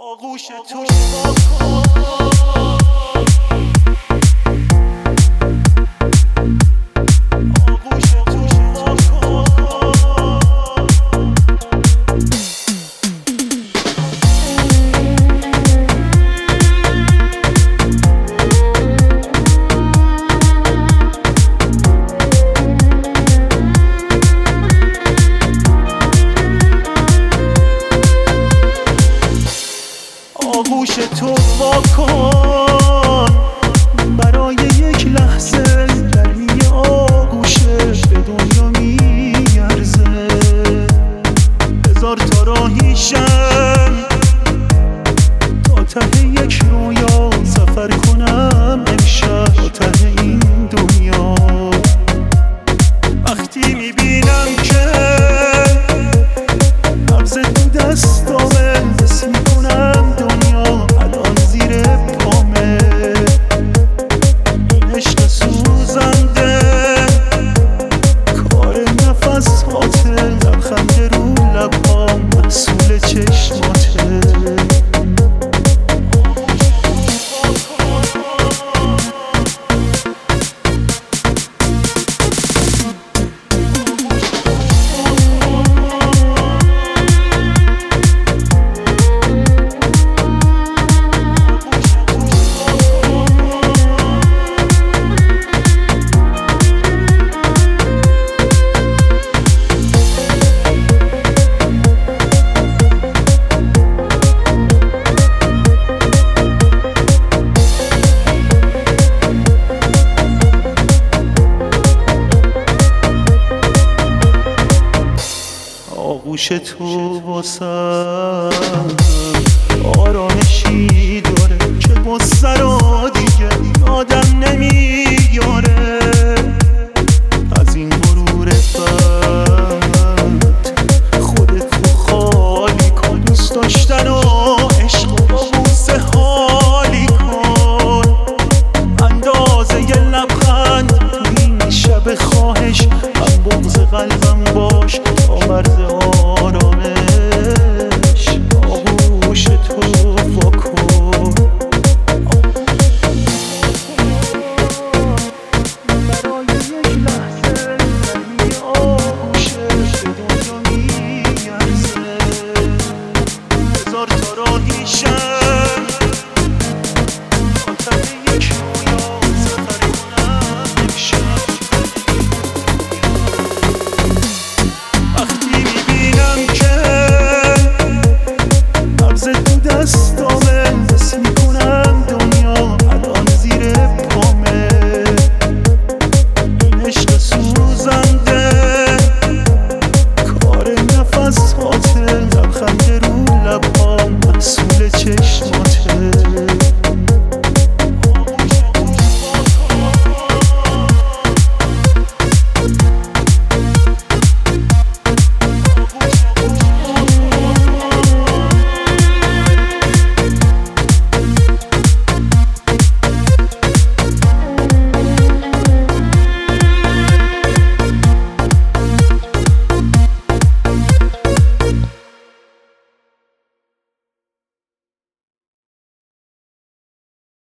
آغوش تو شفا کن. آغوش تو وا کن برای یک لحظه، گرمی آغوشش به دنیا میارزه. هزار تا راهیشم تا ته یک رویا سفر کنم امشب تا ته این دنیا. وقتی میبینم که نبض تو دستامه، حس میکنم دنیا الان زیر پامه. این عشق سوزنده کار نفس هاته، لبخند رو لبام محصول چشماته. آغوش تو واسم آرامشی داره که غصه رو دیگه آدم نمیاره. از این غرور بد خودت رو خالی کن، دوست داشتن و عشق و بوسه حالی کن. اندازه ی لبخند تو این شب خواهش، هم بغض قلبم باش تا مرز آرامش. آغوش تو وا کن برای یک لحظه، گرمی آغوشش به دنیا میارزه. هزار تا راهیشم تا ته یک رویا سفر کنم امشب. وقتی میبینم که نبض تو دستام